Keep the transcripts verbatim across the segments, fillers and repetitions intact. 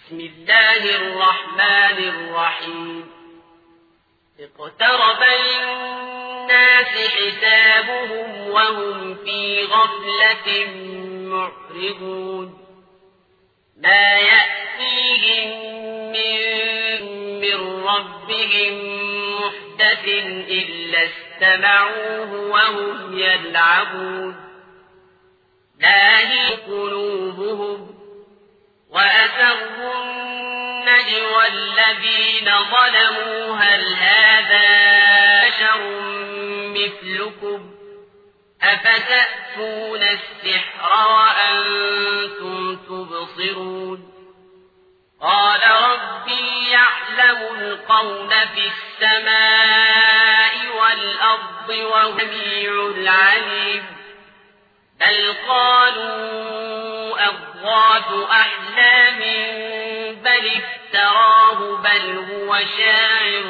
بسم الله الرحمن الرحيم اقترب للناس حسابهم وهم في غفلة معرضون ما يأتيهم من, من ربهم محدث إلا استمعوه وهم يلعبون لاهي قلوبهم وأسروا النجوى الذين ظلموا هل هذا بشر مثلكم أفتأتون السحر وأنتم تبصرون قال ربي يعلم القول في السماء والأرض وهو السميع العليم بل قالوا أضغاث أحلام بل افتراه بل هو شاعر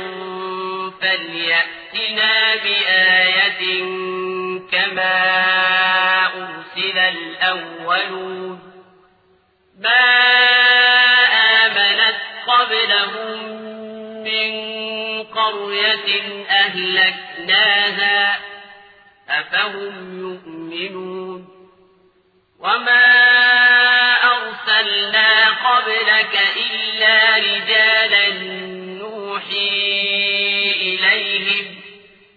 فليأتنا بآية كما أرسل الأولون ما آمنت قبلهم من قرية أهلكناها أفهم يؤمنون وما أرسلنا قبلك إلا رجالا نوحي إليهم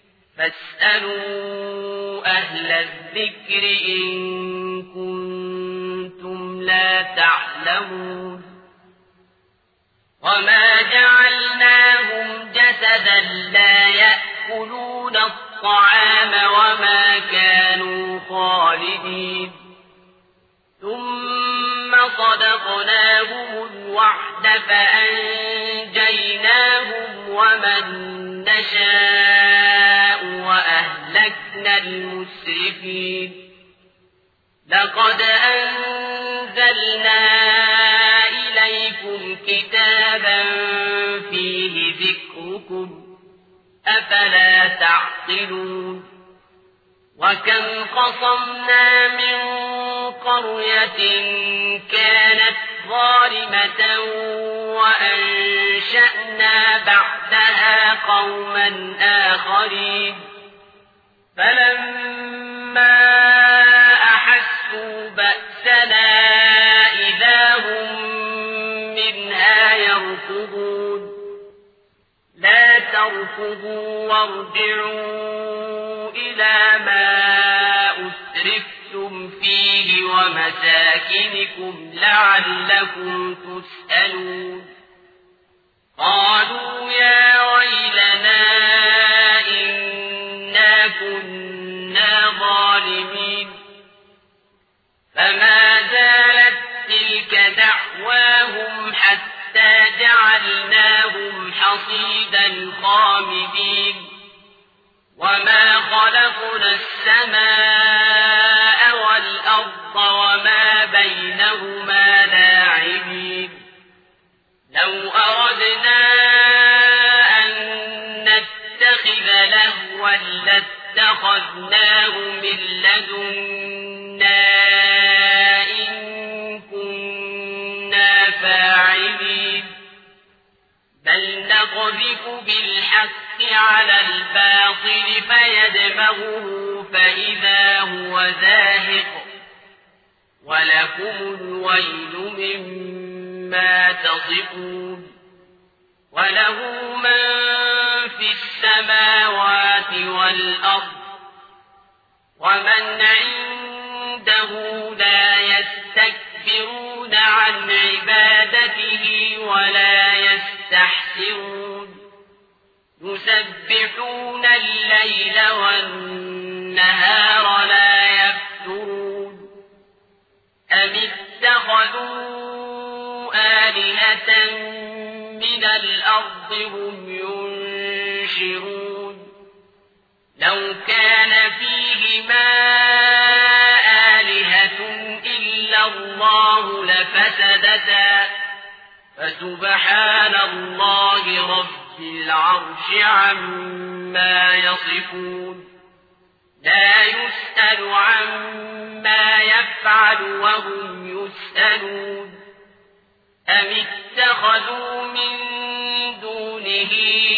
فاسألوا أهل الذكر إن كنتم لا تعلمون وما جعلناهم جسدا لا يأكلون الطعام وما كانوا خالدين ثم صدقناهم الوعد فأنجيناهم ومن نشاء وأهلكنا المسرفين لقد أنزلنا إليكم كتابا فيه ذكركم أفلا تعقلون وكم قصمنا من قرية كانت ظالمة وأنشأنا بعدها قوما آخرين فلما أحسوا بأسنا إذا هم منها يركضون لا تركضوا وارجعوا إلى ما أسرفتم فيه ومساكنكم لعلكم تسألون قالوا يا ويلنا إنا كنا ظالمين فما زالت تلك دعواهم حتى جعلناهم حصيدا خامدين وما خلقنا السماء والأرض وما بينهما لاعبين لو أردنا أن نتخذ لهوا لاتخذناه من لدنا إن كنا فاعلين بل نقذف بالحق على الباطل فيدمغه فإذا هو زاهق ولكم الويل مما تصفون وله من في السماوات والأرض ومن عنده لا يستكبرون عن عبادته ولا يستحسرون يسبحون الليل والنهار لا يفترون أم اتخذوا آلهة من الأرض هم ينشرون لو كان فيهما آلهة إلا الله لفسدتا فسبحان الله رب العرش عما يصفون لا يسأل عما يفعل وهم يسألون أم اتخذوا من دونه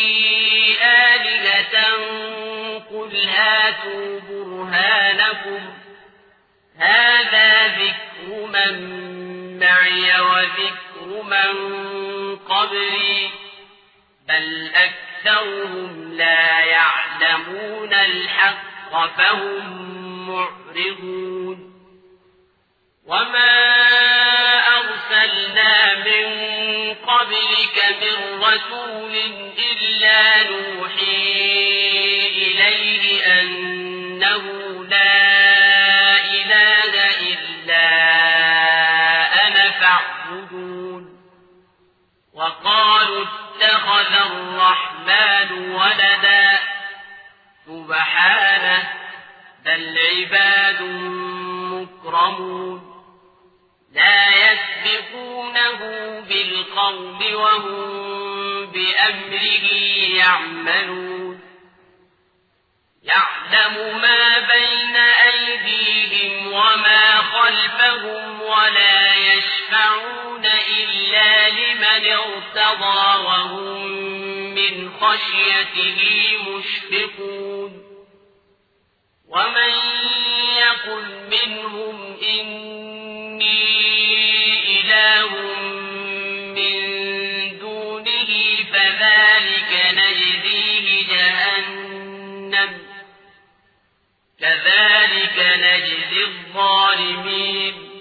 آلهة قل هاتوا برهانكم هذا ذكر من معي وذكر من قبلي بل أكثرهم لا يعلمون الحق فهم معرضون وما أرسلنا من قبلك من رسول إلا نوحي إليه أنه لا إله إلا أنا فاعبدون وقالوا اتخذ الرحمن ولدا سبحانه بل عباد مكرمون لا يسبقونه بالقول وهم بأمره يعملون يعلم ما بين أيديهم وما خلفهم ولا يشفعون إلا لمن ارتضى وهم من خشيته مشفقون ومن يقل منهم إني إله من دونه فذلك نجزيه جهنم كذلك نجزي الظالمين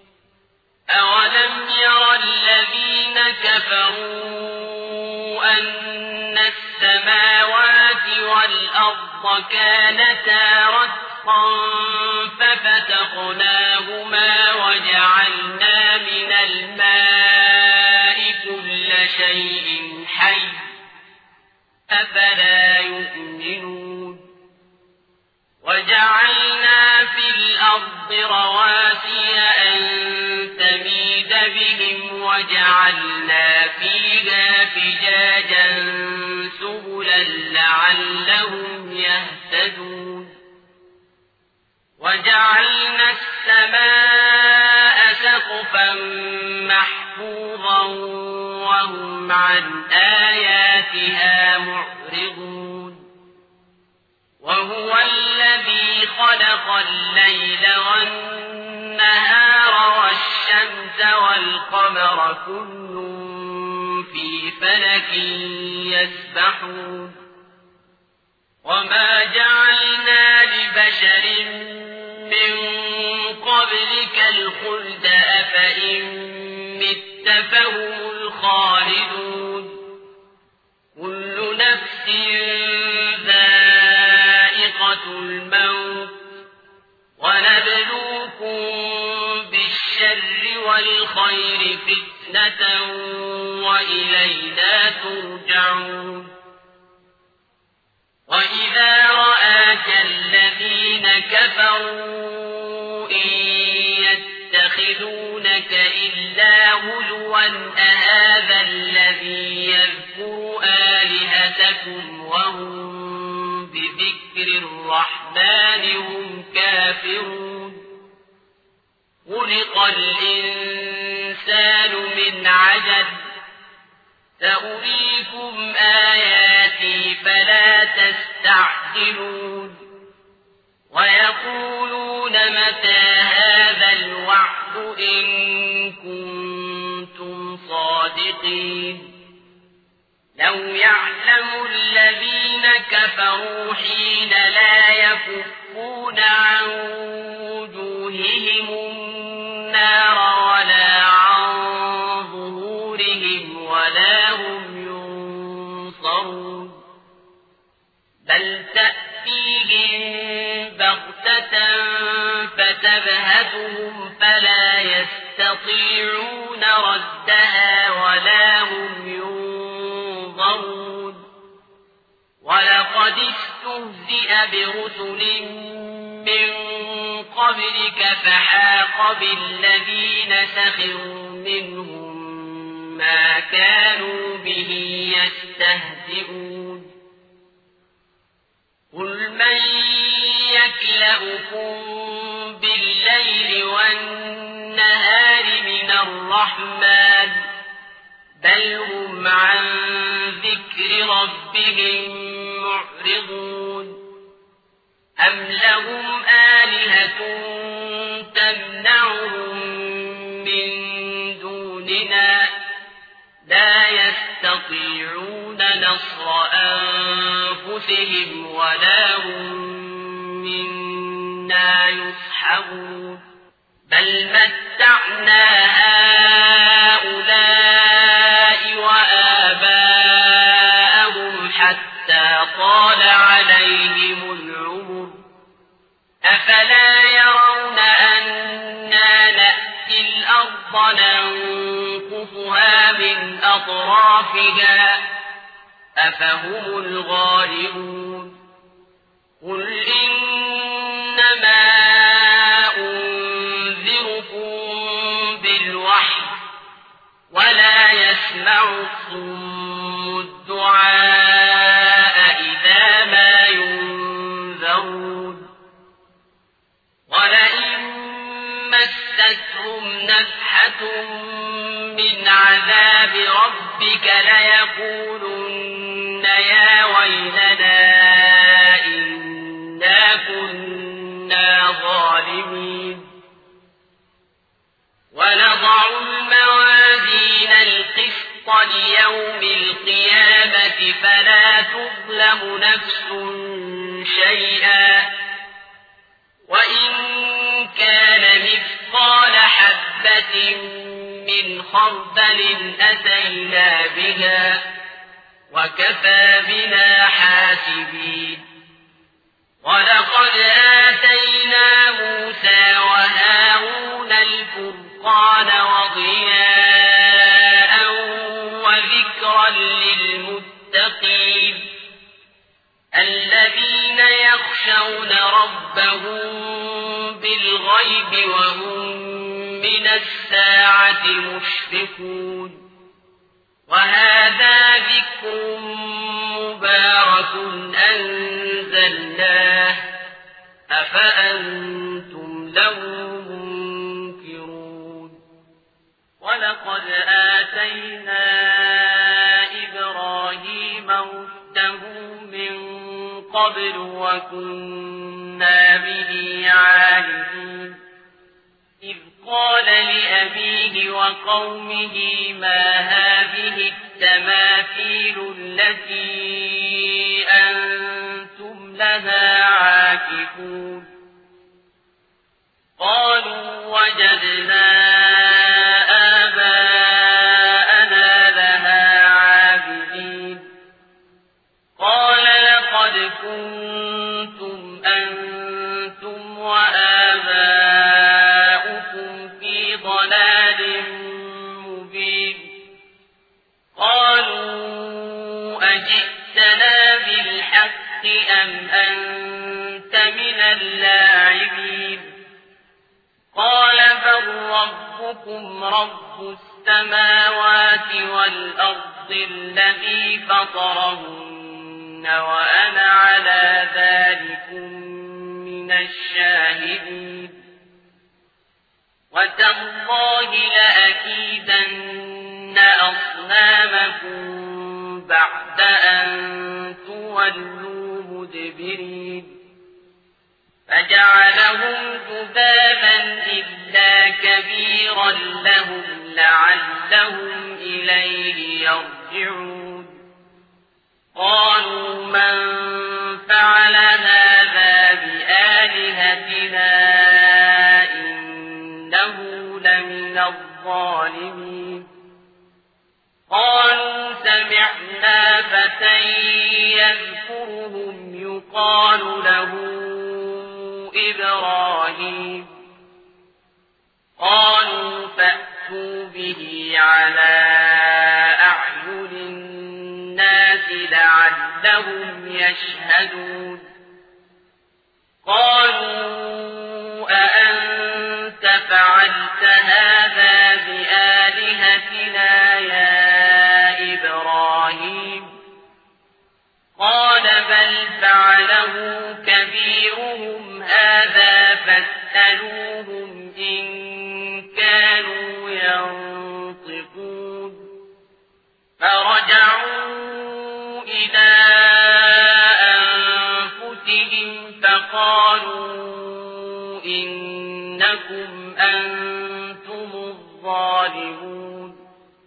أولم ير الذين كفروا أن السماوات والأرض كانتا رتقا ففتقناهما وجعلنا من الماء كل شيء حي أفلا يؤمنون وجعلنا في الأرض رواسي أن تميد بهم وجعلنا فيها فجاجا سبلا لعلهم يهتدون وجعلنا السماء سقفا محفوظا وهم عن آياتها معرضون وهو الذي خلق الليل والنهار والشمس والقمر كل في فلك يسبحون وما جعلنا لبشر من قبلك الخلد أفإن مت فهم الخالدون كل نفس ذائقة الموت ونبلوكم بالشر والخير فتنة وإلينا ترجعون وإذا رآك الذين كفروا إن يتخذونك إلا هزوا أهذا الذي يذكر آلهتكم وهم بذكر الرحمن هم كافرون خلق الإنسان من عجل سأريكم آياتي فلا تستعجلون ويقولون متى هذا الوعد إن كنتم صادقين لو يعلم الذين كفروا حين لا يكفون عن وجوههم النار ولا عن ظهورهم ولا هم ينصرون بل تأتيهم بغتة فتبهتهم فلا يستطيعون ردها ولا هم ينظرون ولقد استهزئ برسل من قبلك فحاق بالذين سخروا منهم ما كانوا به يستهزئون قل من يكلؤكم بالليل والنهار من الرحمن بل هم عن ذكر ربهم معرضون أم لهم آلهة تمنعهم من دوننا لا يستطيعون نصر أنفسهم ولا هم منا يصحبون بل متعنا هؤلاء وآباءهم حتى طال عليهم العمر أفلا يرون أنا نأتي الأرض ننقصها من أطرافها أفهم الغالبون قل إنما أنذركم بالوحي ولا يسمع الصم الدعاء إذا ما ينذرون ولئن مستهم نفحة من عذاب ربك ليقولن يا ويلنا إنا كنا ظالمين ونضع الموازين القسط ليوم القيامة فلا تظلم نفس شيئا وإن كان مثقال حبة من خردل أتينا بها وكفى بنا حاسبين ولقد آتينا موسى وهارون الفرقان وضياء وذكرا للمتقين الذين يخشون ربهم بالغيب وهم من الساعة مشفقون وهذا ذكر مبارك أنزلناه أفأنتم له منكرون ولقد آتينا إبراهيم رشده من قبل وكنا به عالمين إذ قال لأبيه وقومه ما هذه التماثيل التي أنتم لها عاكفون قالوا وجدنا آباءنا لها عابدين قال لقد كنتم أنتم وآباؤكم في ضلال مبين قالوا أجئتنا بالحق أم أنت من اللاعبين قال بل ربكم رب السماوات والأرض الذي فطرهن وأنا على ذلكم من الشاهدين وتالله لأكيدن أصنامكم بعد أن تولوا مدبرين فجعلهم جذابا إلا كبيرا لهم لعلهم إليه يرجعون قالوا من فعل هذا بآلهتنا إنه لمن الظالمين قالوا سمعنا فتى يذكرهم يقال له إبراهيم قالوا فأتوا به على أعين الناس لعلهم يشهدون قالوا أأنت فعلت هذا بآلهتنا يا إبراهيم قال بل فعله كبيرهم هذا فاسألوهم إن كانوا ينطقون إلى أنفسهم فقالوا إنكم أنتم الظالمون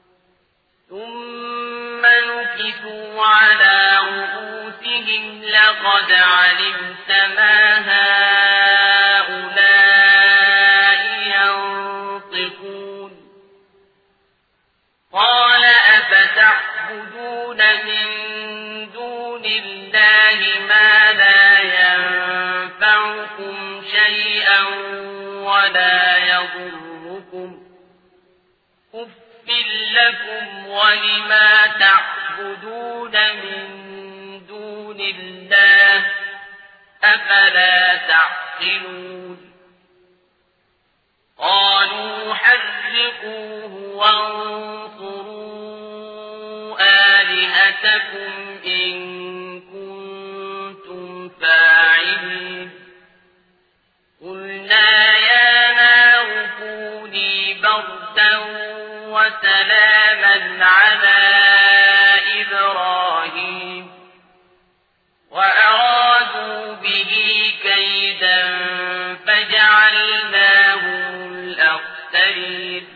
ثم نكسوا على رؤوسهم لقد علمت ما هؤلاء ينطقون قال أفتعبدون من دون الله ما لا ينفعكم شيئا ولا يضركم أف لكم ولما تعبدون من دون الله أفلا تعقلون قالوا حرقوه وانصروا آلهتكم إن كنتم فاعلين قلنا يا نار كوني بردا وسلاما على إبراهيم وأرادوا به كيدا فجعلناهم الأخسرين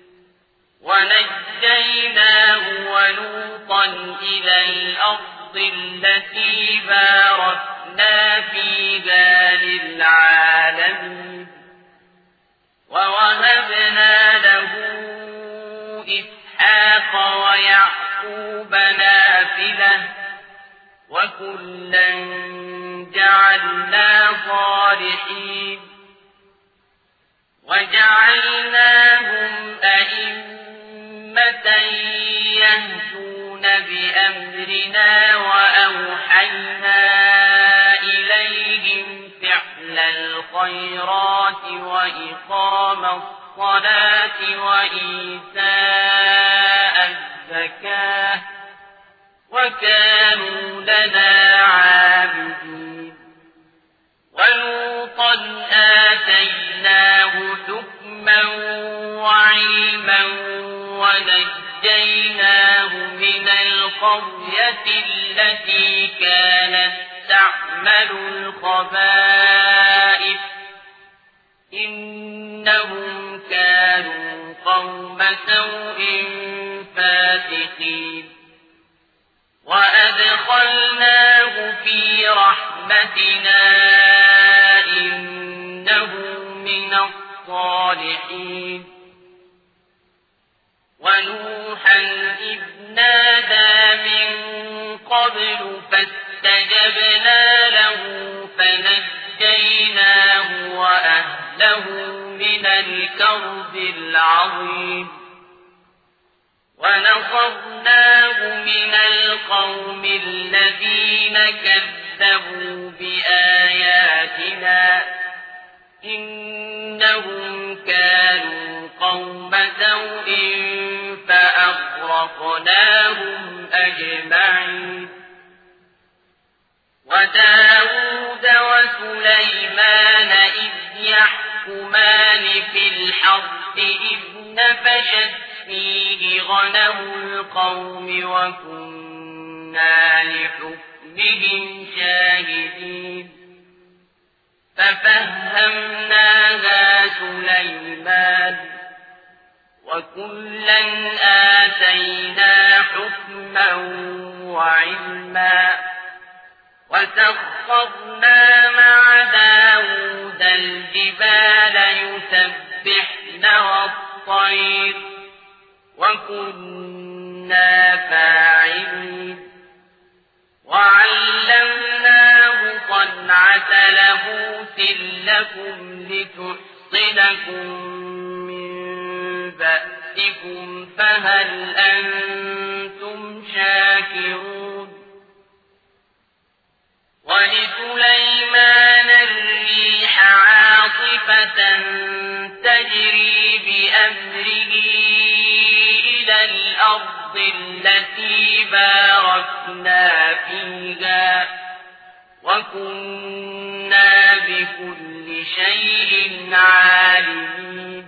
ونجيناه ولوطا إلى الأرض التي باركنا فيها للعالمين ووهبنا له إسحاق ويعقوب نافلة وكلا جعلنا صالحين وجعلناهم أئمة يهدون بأمرنا وأوحينا إليهم فعل الخيرات وإقام الصلاة وإيتاء الزكاة وكانوا لنا عابدين ولوطا آتيناه حكما وعلما ونجيناه من القرية التي كانت تعمل الخبائث إنهم كانوا قوم سوء فاسقين وأدخلناه في رحمتنا إنه من الصالحين ونوحا إذ نادى من قبل فاستجبنا له فنجيناه وأهله من الكرب العظيم ونصرناه من القوم الذين كذبوا بآياتنا إنهم كانوا قوم سوء فأغرقناهم أجمعين وداود وسليمان إذ يحكمان في الحرث إذ نفشت فيه غنم القوم وكنا لحكمهم شاهدين ففهمناها سليمان وكلا آتينا حكما وعلما وسخرنا مع داود الجبال يسبحن والطير وكنا فاعلين وعلمناه صنعة لبوس لكم لتحصنكم من بأسكم فهل أنتم شاكرون ولسليمان الريح عاصفة تجري بأمره إلى الأرض التي باركنا فيها وكنا بكل شيء عالمين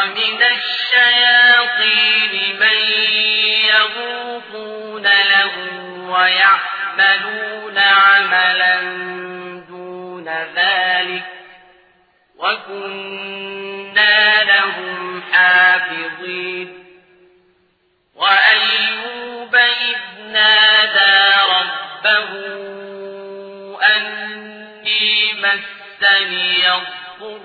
ومن الشياطين من يغوصون له ويعملون عملا دون ذلك وكنا لهم حافظين وأيوب إذ نادى ربه أني مسني الضر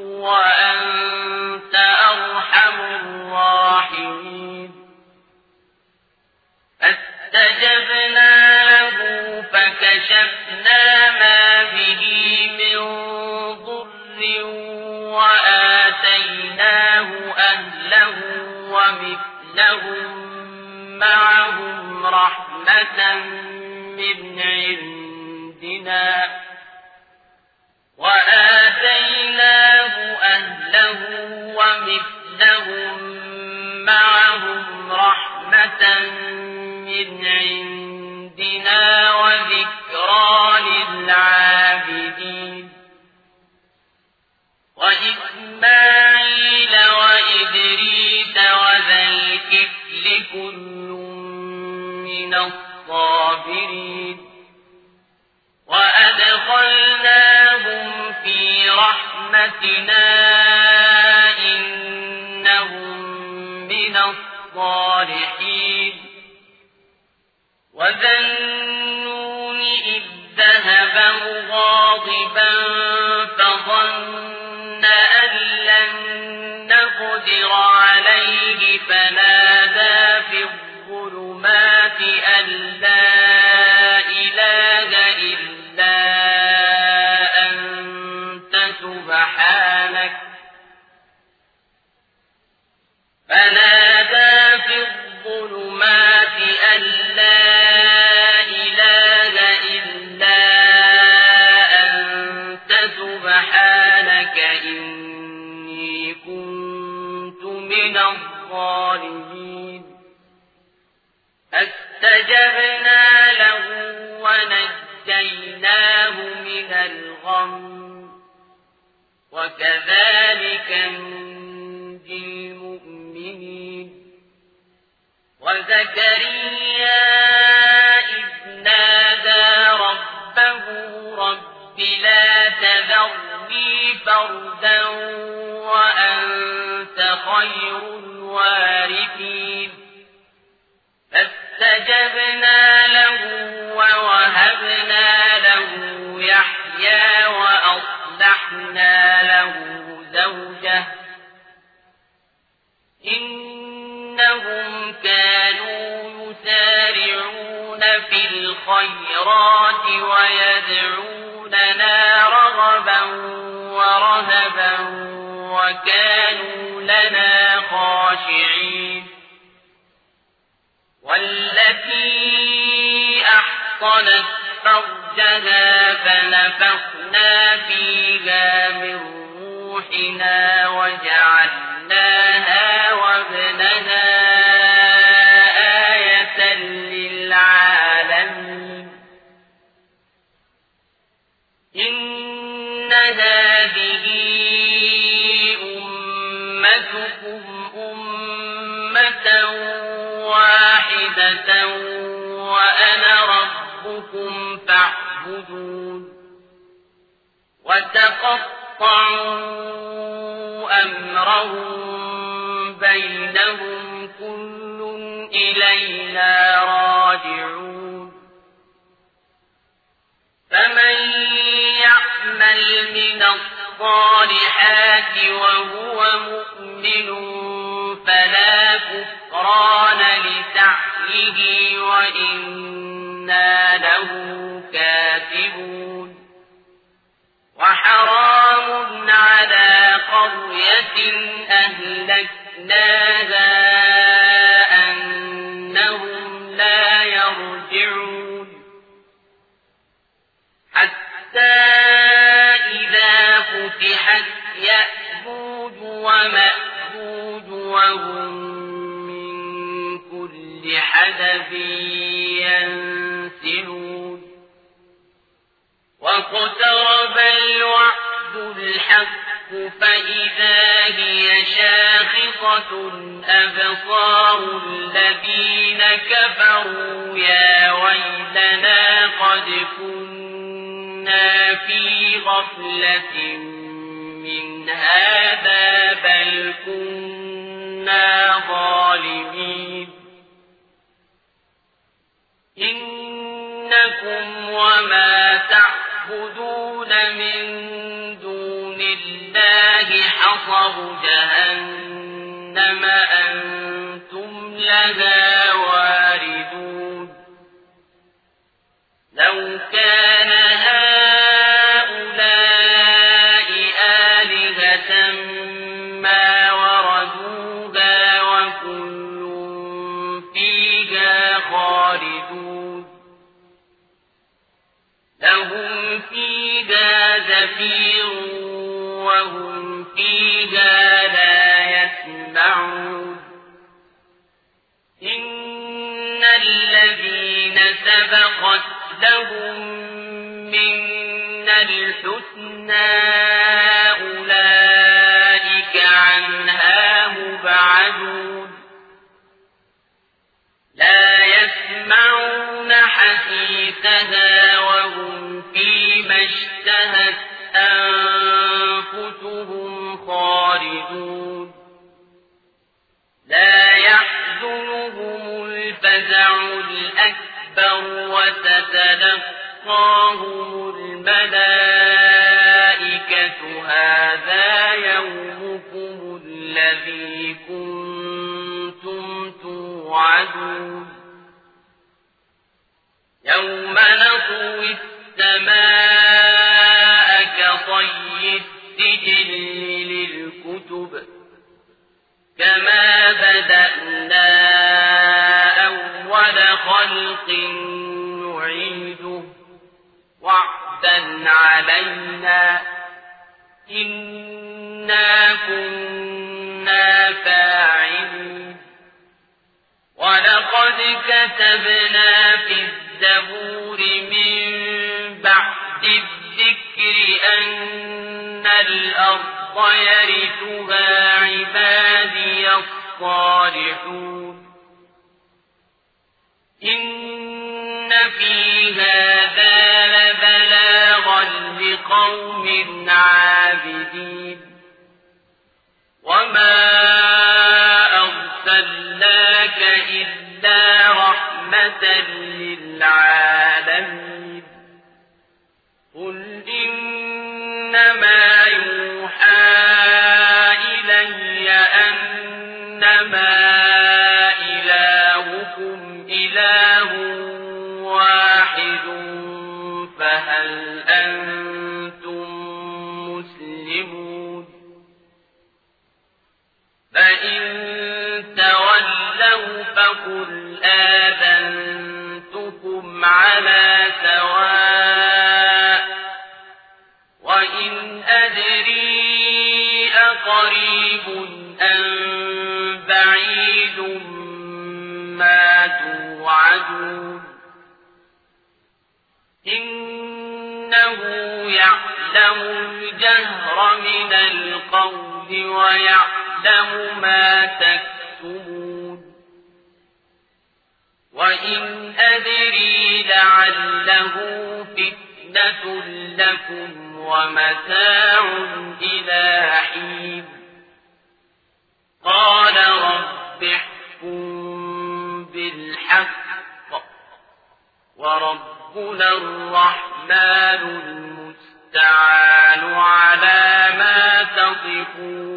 وأنت أرحم الراحمين فاستجبنا له فكشفنا ما به من ضر وآتيناه أهله ومثلهم معهم رحمة من عندنا وآتيناه أهله ومثلهم معهم رحمة من عندنا وذكرى للعابدين وإسماعيل وإدريس وذا الكفل كل من الصابرين وأدخلناهم في رحمتنا إنهم من الصالحين وذا النون إذ ذهب مغاضبا فظن أن لن نقدر عليه فنادى في الظلمات أن لا إله إلا أنت سبحانك فنادى في الظلمات أن لا إله إلا أنت سبحانك إني كنت من الظالمين فاستجبنا له ونجيناه من الغم وكذلك ننجي المؤمنين وزكريا إذ نادى ربه رب لا تذرني فردا وأنت خير الوارثين فاستجبنا له ووهبنا له يحيى وأصلحنا له زوجه إنهم كانوا يسارعون في الخيرات ويدعوننا رغبا ورهبا وكانوا لنا خاشعين والتي أحصنت فرجها فنفخنا فيها من روحنا وجعلناها وابنها آية للعالمين إن هذه أمتكم أمة واحدة وأنا ربكم فاعبدون وتقطعوا أمرهم بينهم كل إلينا راجعون فمن يعمل من الصالحات وهو مؤمن فلا كفران لسعيه وإنا له كاتبون وحرام على قرية أهلكناها أنهم لا يرجعون حتى إذا فتحت يأجوج ومأجوج وهم من كل حدب ينسلون واقترب الوعد الحق فإذا هي شاخصة أبصار الذين كفروا يا ويل غفلة من هذا بل كنا ظالمين إنكم وما تعبدون من دون الله حصب جهنم أنتم لها واردون لو كان هؤلاء آلهة ما وردوها وكل فيها خالدون لهم فيها زفير وهم فيها لا يسمعون إن الذين سبقت لهم منا الحسنى أولئك عنها مبعدون لا يسمعون حسيسها وهم فيما اشتهت أنفسهم خالدون لا يحزنهم الفزع الأكبر وتتلقاهم الملائكة هذا يومكم الذي كنتم توعدون يوم نطوي السماء كطي السجل للكتب كما بدأنا أول خلق نعيده وعدا علينا إنا كنا فاعلين ولقد كتبنا في الزبور من بعد الذكر أن الأرض يرثها عبادي الصالحون إن في هذا لبلاغا لقوم عابدين وما أرسلناك إلا رحمة للعالمين قل إنما يوحى إلي أنما إلهكم إله واحد فهل أنتم مسلمون فإن تولوا فقل آذنتكم على سواء وإن أدري أقريب أم بعيد ما توعدون إنه يعلم الجهر من القول ويعلم ما تكتمون وإن أدري لعله فتنة لكم ومتاع إلى حين قال رب احكم بالحق وربنا الرحمن المستعان على ما تصفون